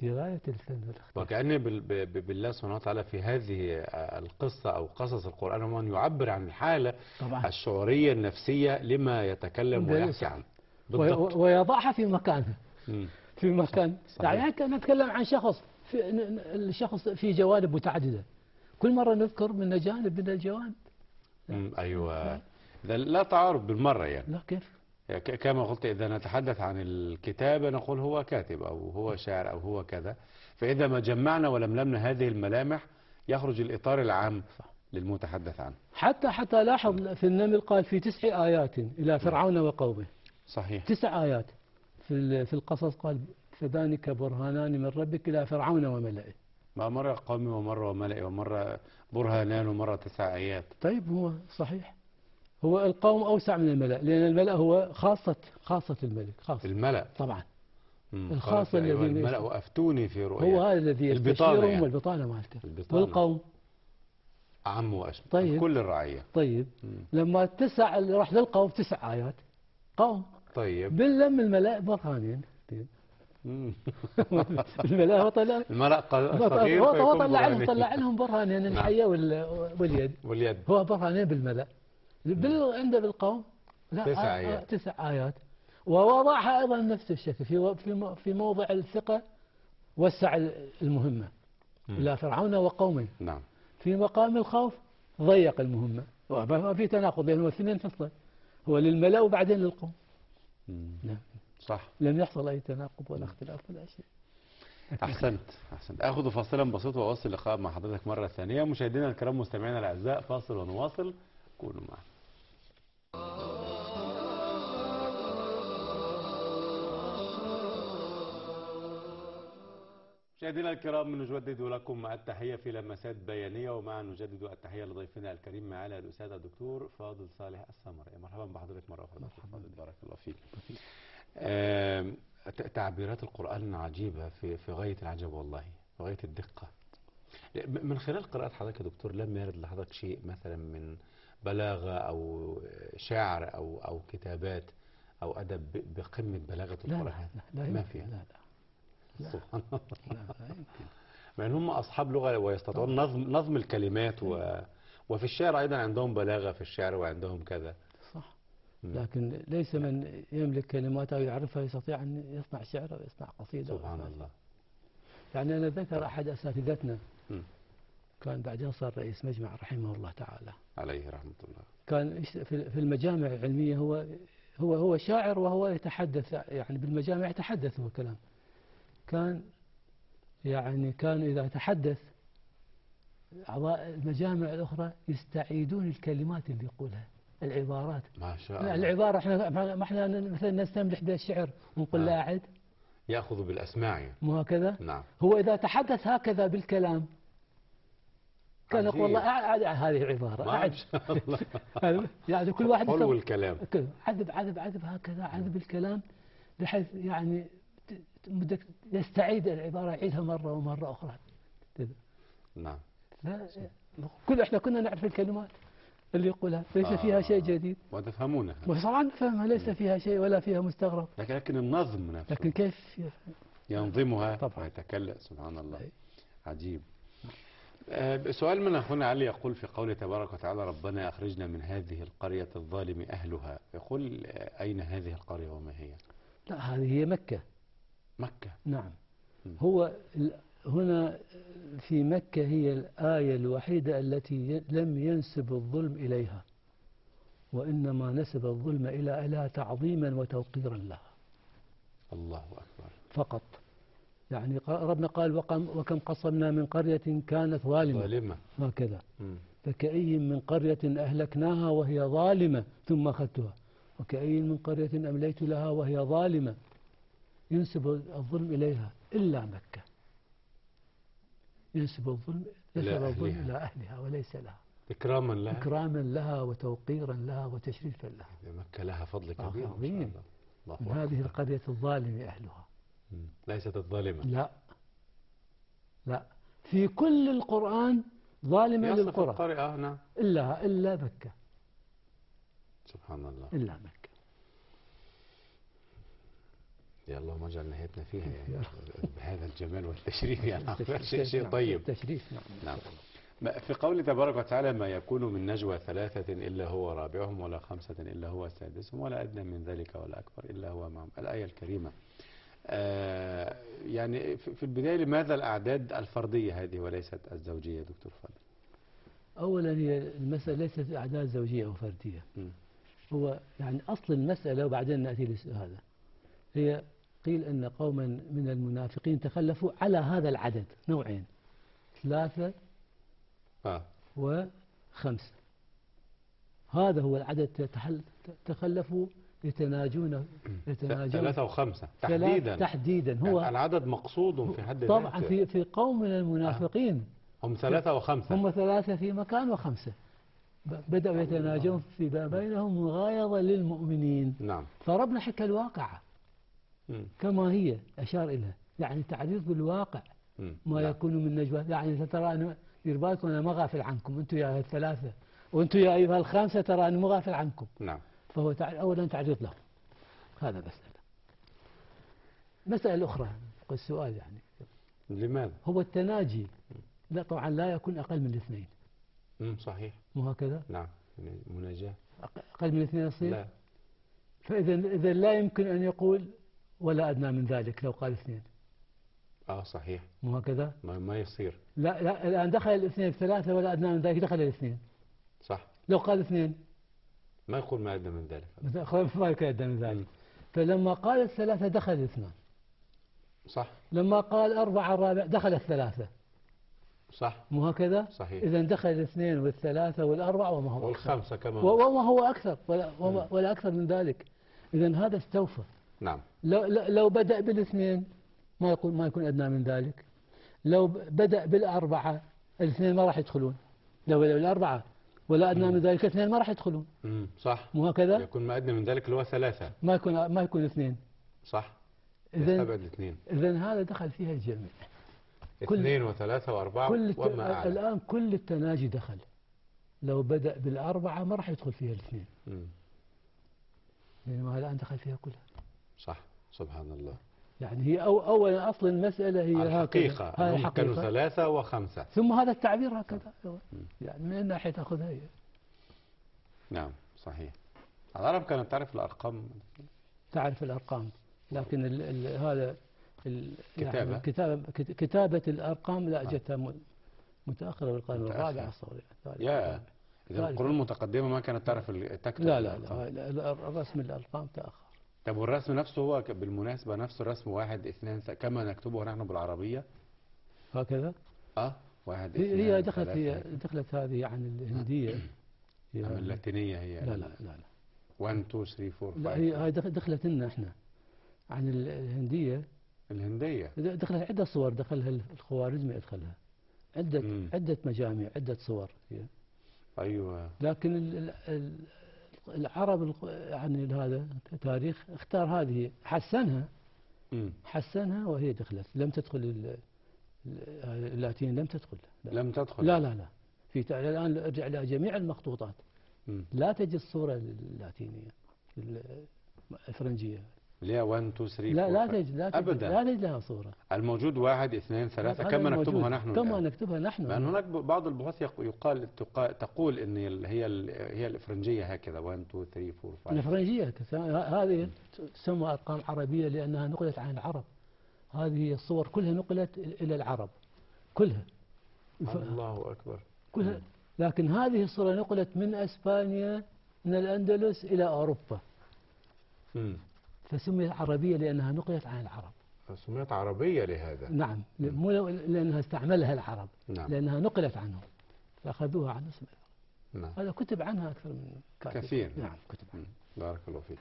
في غاية الفن والاختلاف. وكأن بالله سبحانه وتعالى في هذه القصة أو قصص القرآن هو أن يعبر عن الحالة طبعا الشعورية النفسية لما يتكلم ويحكي عنه بالضبط. ويضعها في مكانها. في مكان صحيح. يعني نتكلم عن شخص الشخص في جوانب متعددة، كل مرة نذكر من جانب من الجوانب. أيوة، لا تعارض بالمرة يعني. لا كيف؟ كما قلت إذا نتحدث عن الكتابة نقول هو كاتب أو هو شاعر أو هو كذا، فإذا ما جمعنا ولملمنا هذه الملامح يخرج الإطار العام للمتحدث عنه. حتى لاحظ في النمل قال في 9 آيات إلى فرعون وقومه. صحيح. 9 آيات. في القصص قال فذلك برهانان من ربك إلى فرعون وملئه. ما مرة قومي ومرة وملئي ومرة برهانان ومرة 9 آيات. طيب هو صحيح، هو القوم أوسع من الملأ، لأن الملأ هو خاصة الملك، خاصة الملأ طبعا. الخاصة الذي الملأ أفتوني في رؤيا، هو هذا الذي يستشيرهم يعني. والبطانة مالته. والقوم عم وأشمل. طيب. كل الرعية. طيب لما راح للقوم 9 آيات قوم. طيب باللم الملأ برهانين. الملأ الملأ صغير طلع لهم برهانين، الحية واليد. هو برهانين بالملأ. عنده بالقوم 9 آيات. 9 آيات. ووضعها أيضا نفس الشكل في موضع الثقة، وسع المهمة إلى فرعون وقومه. نعم. في مقام الخوف ضيق المهمة، وما في تناقض بين الاثنين فصلا، هو للملأ وبعدين للقوم. نعم صح. لم يحصل أي تناقض ولا اختلاف ولا شيء. أحسنت. أخذ فاصلا بسيط وأواصل اللقاء مع حضرتك مرة ثانية. مشاهدينا الكرام مستمعينا الأعزاء، فاصل ونواصل، كونوا معنا. مشاهدينا الكرام نجدد لكم التحية في لمسات بيانية، ومع نجدد التحية لضيفنا الكريم معنا الأستاذ الدكتور فاضل صالح السمري. مرحبا بحضرتك مرة أخرى. مرحبا، بارك الله فيك. تعبيرات القرآن عجيبة في غاية العجب والله، في غاية الدقة. من خلال قراءة حضرتك يا دكتور لم يرد لحضرتك شيء مثلا من بلاغة أو شعر أو كتابات أو أدب بقمة بلاغة القرآن؟ لا ما فيها. لا سبحان الله. مع ان هم اصحاب لغه ويستطيعون نظم الكلمات وفي الشعر ايضا عندهم بلاغه في الشعر وعندهم كذا. صح. لكن ليس من يملك كلمات او يعرفها يستطيع ان يصنع شعر او يصنع قصيده. سبحان الله. يعني انا ذكر احد اساتذتنا كان بعدين صار رئيس مجمع رحمه الله تعالى. عليه رحمه الله. كان في المجامع العلميه، هو شاعر وهو يتحدث يعني بالمجامع، يتحدث هو كلام. كان إذا تحدث أعضاء المجامع الأخرى يستعيدون الكلمات اللي يقولها، العبارات. ما شاء الله. العبارة احنا مثلا نستملح بها الشعر ونقول لا أعد، يأخذ بالأسماع يعني. مو هكذا؟ نعم. هو إذا تحدث هكذا بالكلام كان يقول والله أعد هذه العبارة، ما شاء الله. يعني كل واحد حلو الكلام. عذب هكذا، عذب الكلام بحيث يعني بدك يستعيد العبارة، يعيدها مرة ومرة أخرى. نعم. احنا كنا نعرف الكلمات اللي يقولها، ليس فيها شيء جديد. وتفهمونها. طبعا نفهمها، ليس فيها شيء ولا فيها مستغرب. لكن النظم نفسه. لكن كيف ينظمها طبعا ويتكلم. سبحان الله. عجيب. سؤال من أخونا علي يقول في قوله تبارك وتعالى ربنا أخرجنا من هذه القرية الظالم أهلها، يقول أين هذه القرية وما هي؟ لا، هذه هي مكة. مكة. نعم. هو هنا في مكة هي الآية الوحيدة التي لم ينسب الظلم إليها، وإنما نسب الظلم إلى أهلها تعظيما وتوقيرا لها. الله أكبر. فقط. يعني ربنا قال وكم قصمنا من قرية كانت ظالمة هكذا. فكأي من قرية أهلكناها وهي ظالمة ثم أخذتها، وكأي من قرية أمليت لها وهي ظالمة. ينسب الظلم إليها إلا مكة، ينسب الظلم إلى أهلها وليس لها. إكراما لها وتوقيرا لها وتشريفا لها. مكة لها فضل كبير. عظيم. من هذه القرية الظالم أهلها. ليست الظالمة. لا، في كل القرآن ظالمة للقرى. القرية نعم. إلا مكة. سبحان الله. إلا مكة. يا اللهم اجعل نهايتنا فيها يعني بهذا الجمال والتشريف يعني شيء طيب. التشريف نعم. في قوله تبارك وتعالى ما يكون من نجوى ثلاثة إلا هو رابعهم ولا خمسة إلا هو سادسهم ولا أدنى من ذلك ولا أكبر إلا هو معهم، الآية الكريمة. يعني في البداية لماذا الأعداد الفردية هذه وليست الزوجية دكتور فاضل؟ أولا هي المسألة ليست أعداد زوجية أو فردية. هو يعني أصل المسألة وبعدين نأتي لهذا. هي قيل أن قوما من المنافقين تخلفوا على هذا العدد نوعين، 3 و5. هذا هو العدد تخلفوا يتناجون 3 و5 تحديدا هو يعني العدد مقصود في حد ذاته. طبعا في قوم من المنافقين هم 3 و5، هم 3 في مكان و5 بدأوا يتناجون في بينهم مغايظة للمؤمنين. نعم. فربنا حكى الواقع كما هي أشار إليها، يعني تعريض بالواقع. ما يكون من نجوى، يعني ترى أنا دير بالكم أنا ما غافل عنكم أنتم يا الثلاثة وأنتم يا أيها الخمسة ترى أنا ما غافل عنكم. نعم. فهو أولا تعريض لهم، هذا مسألة. مسألة الأخرى السؤال يعني لماذا؟ هو التناجي لا طبعا لا يكون أقل من 2. صحيح. مو هكذا؟ نعم. مناجاة أقل من 2 يصير؟ لا. فإذا لا يمكن أن يقول ولا أدنى من ذلك لو قال 2. صحيح. مو هكذا؟ ما يصير. لا الآن دخل 2 ب3 ولا أدنى من ذلك، دخل 2. صح. لو قال 2 ما يقول ما أدنى من ذلك. ما يكون أدنى من ذلك. فلما قال 3 دخل 2. صح. لما قال 4 الرابع دخل 3. صح. مو هكذا؟ صحيح. إذا دخل 2 و3 و4 وما هو وال5 كمان وما هو أكثر ولا أكثر من ذلك. إذا هذا استوفى. نعم. لو بدأ بال2 ما يكون أدنى من ذلك. لو بدأ بال4 ال2 ما راح يدخلون. لو ال4 ولا أدنى من ذلك 2 ما راح يدخلون. صح. مو هكذا؟ يكون ما أدنى من ذلك اللي هو 3. ما يكون 2. صح. إذن 2. إذن هذا دخل فيها الجميع. 2 و3 و4 وما أعلى. الآن كل التناجي دخل. لو بدأ بال4 ما راح يدخل فيها ال2. لأنه الآن دخل فيها كلها. صح. سبحان الله. يعني هي أولا أصل المسألة هي الحقيقة هم كانوا 3 و5 ثم هذا التعبير هكذا يعني من ناحية تأخذها هي. نعم صحيح. العرب كانت تعرف الأرقام. تعرف الأرقام لكن هذا كتابة. يعني كتابة الأرقام لا جتها متأخرة بالقرن الرابع الصوري. إذا القرون المتقدمة ما كانت تعرف تكتب. لا الرسم الأرقام تأخر. طب والرسم نفسه هو بالمناسبة نفس الرسم 1 2 كما نكتبه نحن بالعربية هكذا؟ 1 2 دخلت هذه عن الهندية. من اللاتينية هي. لا 1 2 3 4 5. لا هي دخلت لنا احنا عن الهندية. دخلت عدة صور، دخلها الخوارزمي أدخلها عدة مجامع عدة صور هي. أيوة. لكن العرب يعني هذا تاريخ اختار هذه حسنها وهي دخلت. لم تدخل اللاتين لم تدخل. لم تدخل. لا الآن ارجع إلى جميع المخطوطات لا تجد الصورة اللاتينية الفرنجية. ليه 1 2 3 لا تجد أبدا. لا تجد لها صورة. الموجود 1 2 3 كما نكتبها نحن. كما نكتبها نحن. لأن هناك بعض البحوث تقول إن هي الإفرنجية هكذا 1 2 3 4 5. الإفرنجية هذه تسمى أرقام عربية لأنها نقلت عن العرب. هذه الصور كلها نقلت إلى العرب كلها. الله أكبر. كلها. لكن هذه الصورة نقلت من أسبانيا من الأندلس إلى أوروبا. فسميت عربية لأنها نقلت عن العرب. سميت عربية لهذا. نعم مو لأنها استعملها العرب. نعم. لأنها نقلت عنهم فأخذوها عن اسم. نعم. هذا كتب عنها أكثر من كثير. نعم كتب عنها. بارك الله فيك.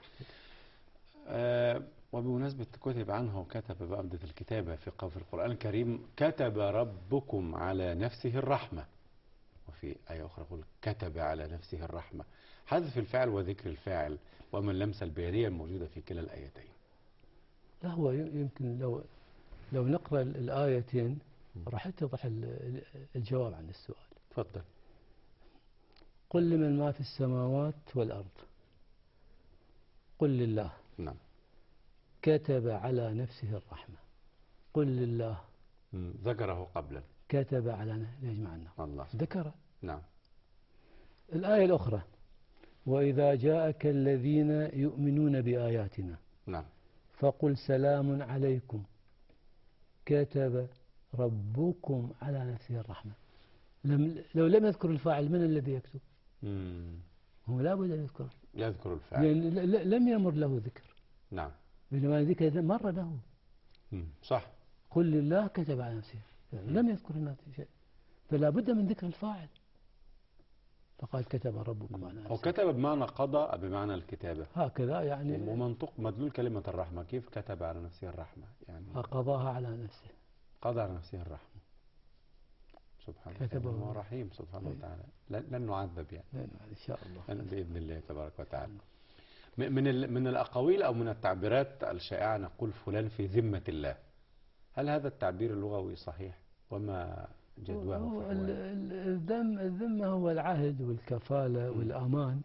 وبمناسبة كتب عنها وكتب بأبدة الكتابة في القرآن الكريم كتب ربكم على نفسه الرحمة، وفي آية أخرى يقول كتب على نفسه الرحمة. حذف الفعل وذكر الفاعل وما اللمسة البيانية الموجودة في كلا الآيتين. لا هو يمكن لو نقرأ الآيتين راح يتضح الجواب عن السؤال. تفضل. قل لمن ما في السماوات والأرض. قل لله. نعم. كتب على نفسه الرحمة. قل لله ذكره قبلا. كتب على يجمعنا الله ذكر. نعم. الآية الأخرى وإذا جاءك الذين يؤمنون بآياتنا نعم. فقل سلام عليكم كتب ربكم على نفسه الرحمة. لو لم يذكر الفاعل من الذي يكتب؟ هو لا بد أن يذكر الفاعل يعني لم يمر له ذكر. نعم. بينما ذكر مر له. صح. قل لله كتب على نفسه لم يذكر الناس شيء، فلا بد من ذكر الفاعل. فقال كتب ربكم على نفسه. وكتب بمعنى قضى بمعنى الكتابة هكذا يعني. ومنطق مدلول كلمة الرحمة كيف كتب على نفسه الرحمة يعني قضاها على نفسه. قضى على نفسه الرحمة سبحانه وتعالى. هو رحيم سبحانه وتعالى. لن نعذب يعني إن شاء الله بإذن الله تبارك وتعالى. من الأقاويل أو من التعبيرات الشائعة نقول فلان في ذمة الله. هل هذا التعبير اللغوي صحيح؟ وما جدواه؟ الذمة هو العهد والكفالة والأمان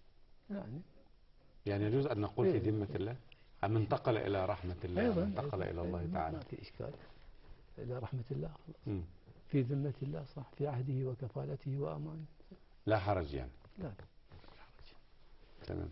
يعني يجوز أن نقول في ذمة الله أم انتقل إلى رحمة الله أيضا انتقل إلى الله تعالى؟ ما في إشكال إلى رحمة الله خلاص. في ذمة الله صح، في عهده وكفالته وأمانه لا حرج يعني. لا حرج. تمام.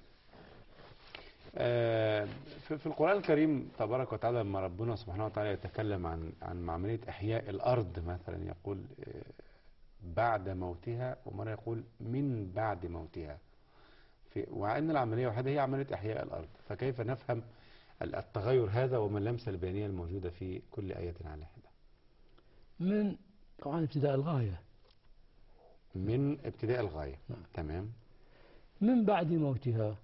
في القرآن الكريم تبارك وتعالى لما ربنا سبحانه وتعالى يتكلم عن عملية إحياء الأرض مثلا يقول بعد موتها، ومرة يقول من بعد موتها، وأن العملية واحدة هي عملية إحياء الأرض. فكيف نفهم التغير هذا وما اللمسة البيانية الموجودة في كل آية على حدة؟ من طبعا ابتداء الغاية. من ابتداء الغاية. تمام. من بعد موتها.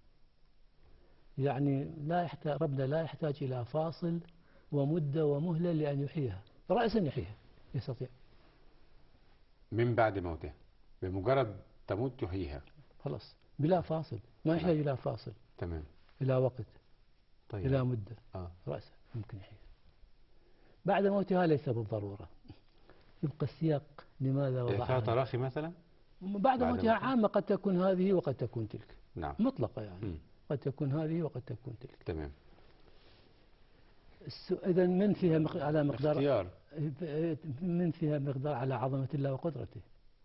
يعني ربنا لا يحتاج إلى فاصل ومدة ومهلة لأن يحييها، رأسا يحييها يستطيع. من بعد موتها بمجرد تموت يحييها خلاص بلا فاصل، ما يحتاج إلى فاصل. تمام. إلى وقت. طيب. إلى مدة. رأسا ممكن يحييها. بعد موتها ليس بالضرورة، يبقى السياق لماذا وضعها. فيها تراخي مثلا؟ بعد موتها عامة، قد تكون هذه وقد تكون تلك. نعم. مطلقة يعني. قد تكون هذه وقد تكون تلك. تمام. إذا من فيها على مقدار اختيار. من فيها مقدار على عظمة الله وقدرته.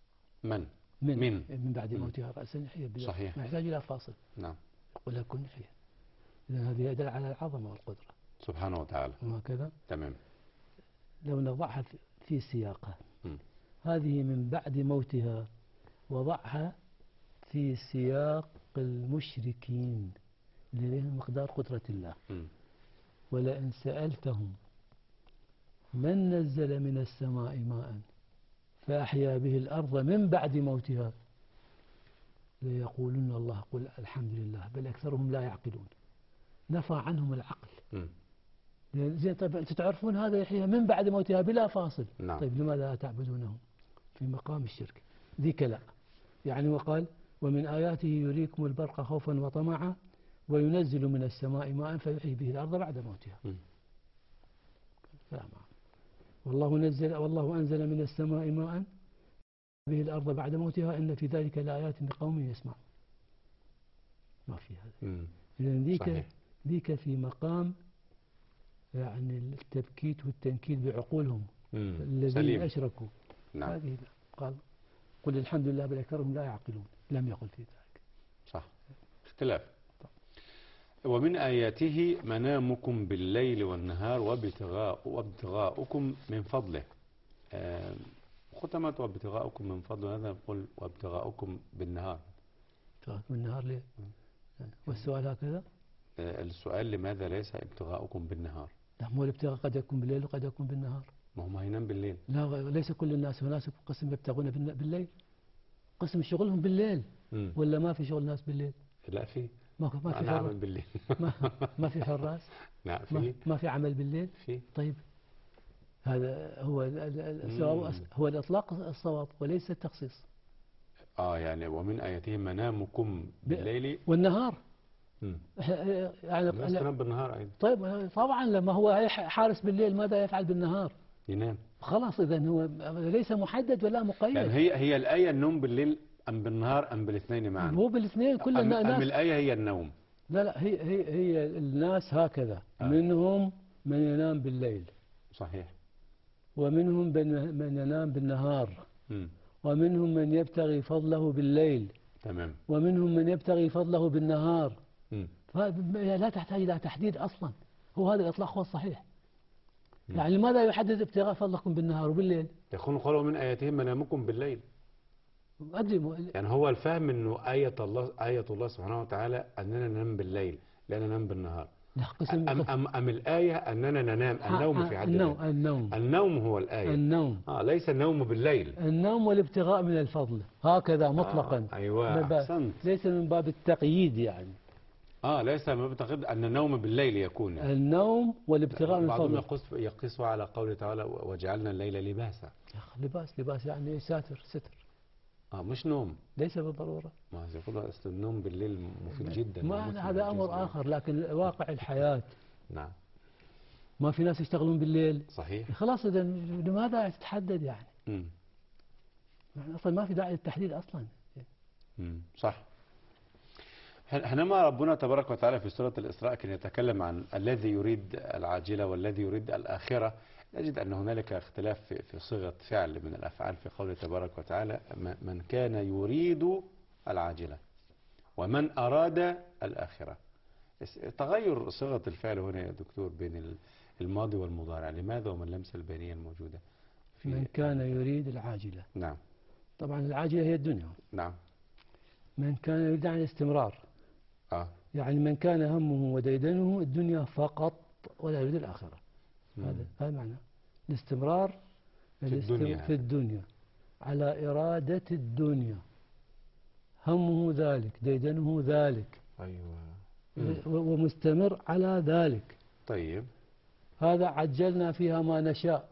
من بعد موتها رأسا يحيى. صحيح. ما يحتاج إلى فاصل. نعم. يقول لك كن يحيى. إذا هذه يدل على العظمة والقدرة سبحانه وتعالى. وهكذا. تمام. لو نضعها في سياقها هذه من بعد موتها، وضعها في سياق المشركين لهم مقدار قدرة الله. ولئن سألتهم من نزل من السماء ماء فأحيا به الأرض من بعد موتها ليقولن الله. قل الحمد لله بل أكثرهم لا يعقلون. نفى عنهم العقل. زين طيب أنتم تعرفون هذا يحيى من بعد موتها بلا فاصل. نعم. طيب لماذا لا تعبدونهم في مقام الشرك؟ ذيك لا يعني. وقال ومن آياته يريكم البرق خوفا وطمعا وينزل من السماء ماء فيحيي به الأرض بعد موتها. والله أنزل من السماء ماء به الأرض بعد موتها إن في ذلك لآيات لقوم يسمعون. ما في هذا. إذن ذيك في مقام يعني التبكيت والتنكيل بعقولهم الذين أشركوا. نعم. هذه قال قل الحمد لله بل أكثرهم لا يعقلون. لم يقل في ذلك. صح. اختلاف. ومن آياته منامكم بالليل والنهار وابتغاؤكم من فضله. ختمت وابتغاؤكم من فضله. هذا نقول وابتغاؤكم بالنهار. بالنهار ليه؟ والسؤال هكذا؟ السؤال لماذا ليس ابتغاؤكم بالنهار؟ لا مو الابتغاء قد يكون بالليل وقد يكون بالنهار. ما هم هينام بالليل. لا ليس كل الناس. وناس قسم يبتغون بالليل، قسم شغلهم بالليل. ولا ما في شغل ناس بالليل؟ لا في. ما في عمل بالليل. ما في حراس. لا في. ما في عمل بالليل. في. طيب هذا هو الإطلاق الصواب وليس التخصيص. يعني ومن آياته منامكم بالليل والنهار. يعني الناس تنام بالنهار أيضا. طيب طبعا لما هو حارس بالليل ماذا يفعل بالنهار؟ ينام. خلاص إذا هو ليس محدد ولا مقيد. يعني هي الآية النوم بالليل أم بالنهار أم بالاثنين معا؟ هو بالاثنين. كل الناس أم الآية هي النوم؟ لا لا، هي الناس هكذا، منهم من ينام بالليل، صحيح، ومنهم من ينام بالنهار، ومنهم من يبتغي فضله بالليل، تمام، ومنهم من يبتغي فضله بالنهار. لا تحتاج إلى تحديد أصلا، هو هذا الإطلاق هو الصحيح. يعني لماذا يحدد ابتغاء فضلكم بالنهار وبالليل؟ يكون قالوا من آياتهم منامكم بالليل. يعني هو الفهم انه آية الله سبحانه وتعالى اننا ننام بالليل لا ننام بالنهار، أم الآية أننا ننام، النوم في حد ذاته، النوم هو الآية، النوم ليس النوم بالليل، النوم والابتغاء من الفضل هكذا مطلقا. أيوة أحسنت. ليس من باب التقييد يعني. ليس من باب التقييد أن النوم بالليل يكون النوم والابتغاء من الفضل. بعضهم يقيس على قوله تعالى وجعلنا الليل لباسا. لباس يعني ستر. مش نوم. ليس بالضرورة. ما يقول أصل النوم بالليل مفيد جدا. ما هذا أمر آخر، لكن واقع الحياة. نعم. ما في ناس يشتغلون بالليل. صحيح. خلاص إذا لماذا تتحدد يعني؟ يعني أصلا ما في داعي للتحديد أصلا. صح. حينما ربنا تبارك وتعالى في سورة الإسراء كان يتكلم عن الذي يريد العاجلة والذي يريد الآخرة، نجد أن هنالك اختلاف في صيغة فعل من الأفعال في قوله تبارك وتعالى من كان يريد العاجلة ومن أراد الآخرة. تغير صيغة الفعل هنا يا دكتور بين الماضي والمضارع، لماذا وما اللمسة البينية الموجودة في من كان يريد العاجلة؟ نعم. طبعا العاجلة هي الدنيا. نعم. من كان يريد عن الاستمرار. يعني من كان همه وديدنه الدنيا فقط ولا يريد الآخرة. هذا معنى الاستمرار في الدنيا على إرادة الدنيا، همه ذلك، ديدنه ذلك. أيوة. ومستمر على ذلك. طيب. هذا عجلنا فيها ما نشاء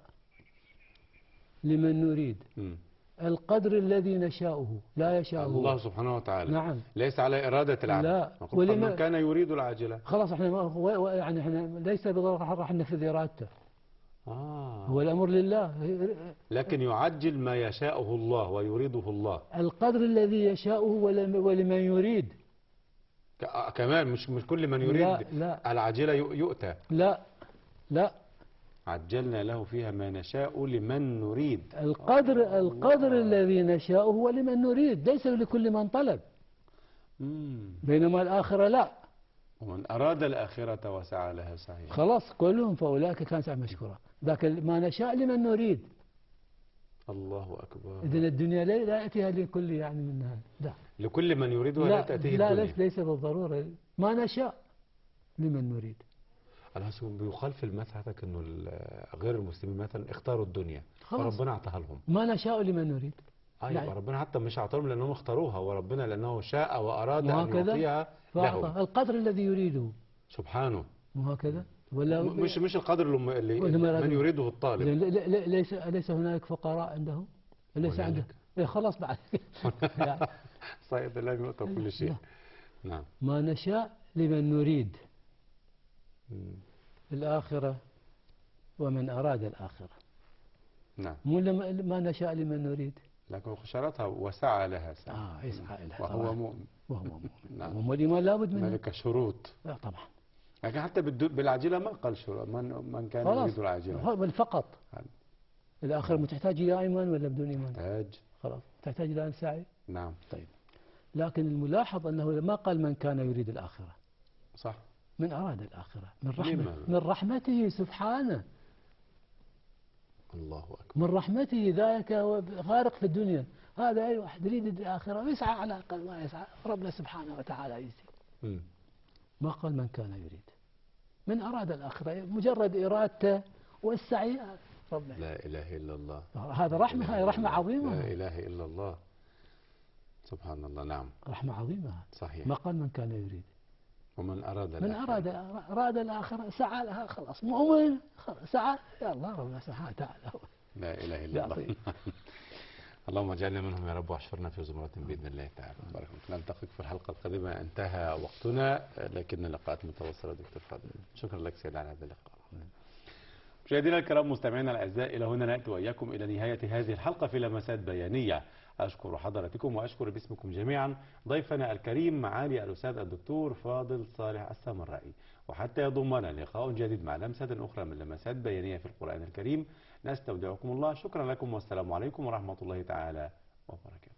لمن نريد. القدر الذي نشاءه لا يشاءه الله سبحانه وتعالى. نعم. ليس على إرادة العبد. لا. من كان يريد العاجلة خلاص احنا يعني احنا ليس بضرورة راح ننفذ إرادته. هو الأمر لله. لكن يعجل ما يشاءه الله ويريده الله. القدر الذي يشاءه ولمن يريد. كمان مش كل من يريد لا. العاجلة يؤتى. لا. عجلنا له فيها ما نشاء لمن نريد. القدر الذي نشاءه هو لمن نريد، ليس لكل من طلب. بينما الآخرة لا. ومن أراد الآخرة وسعى لها سعيا. خلاص كلهم فأولئك كان سعي مشكورا. ذاك ما نشاء لمن نريد. الله أكبر. إذن الدنيا لا يأتيها لكل يعني منها. لا. لكل من يريدها لا تأتيه الدنيا. لا ليس بالضرورة، ما نشاء لمن نريد. بيقال في المثل هذاك انه غير المسلمين مثلا اختاروا الدنيا فربنا اعطاها لهم. ما نشاء لمن نريد. يعني ربنا حتى مش اعطاهم لانهم اختاروها، وربنا لانه شاء واراد ان يعطيها لهم. القدر الذي يريده سبحانه. وهكذا ولا مش القدر اللي من يريده الطالب. ليس هناك فقراء عندهم؟ ليس عندك خلاص بعد. صيد لم يؤتى كل شيء. نعم. ما نشاء لمن نريد الآخرة ومن أراد الآخرة. نعم. مو ما نشاء لمن نريد. لكن شرطها وسعى لها سعي. يسعى لها. وهو مؤمن. نعم. والإيمان لابد منه. هناك شروط. طبعا. لكن حتى بالعاجلة ما قال شروط، من كان يريد العاجلة. فقط. الآخرة تحتاج إلى إيمان ولا بدون إيمان؟ تحتاج. خلاص تحتاج إلى سعي. نعم. طيب. لكن الملاحظ أنه ما قال من كان يريد الآخرة. صح. من أراد الآخرة من رحمته سبحانه. الله أكبر. من رحمته ذلك غارق في الدنيا. هذا أي واحد يريد الآخرة ويسعى على أقل ما يسعى، ربنا سبحانه وتعالى يجزي. ما قال من كان يريد. من أراد الآخرة مجرد إرادته والسعي ربنا. لا إله إلا الله. هذا رحمة، هاي رحمة عظيمة. لا إله إلا الله. سبحان الله. نعم. رحمة عظيمة. صحيح. ما قال من كان يريد. ومن أراد من أراد الآخرة سعى لها خلاص، مؤمن سعى يا الله ربنا سبحانه وتعالى. لا إله إلا الله. اللهم اجعلنا منهم يا رب واحشرنا في زمرة بإذن الله تعالى. بارك الله. نلتقيك في الحلقة القادمة. انتهى وقتنا لكن اللقاءات متواصلة دكتور فاضل. شكرا لك سيد على هذا اللقاء. مشاهدينا الكرام، مستمعينا الاعزاء، الى هنا ناتي واياكم الى نهايه هذه الحلقه في لمسات بيانيه. اشكر حضراتكم واشكر باسمكم جميعا ضيفنا الكريم معالي الاستاذ الدكتور فاضل صالح السامرائي. وحتى يضمنا لقاء جديد مع لمسه اخرى من لمسات بيانيه في القران الكريم، نستودعكم الله. شكرا لكم والسلام عليكم ورحمه الله تعالى وبركاته.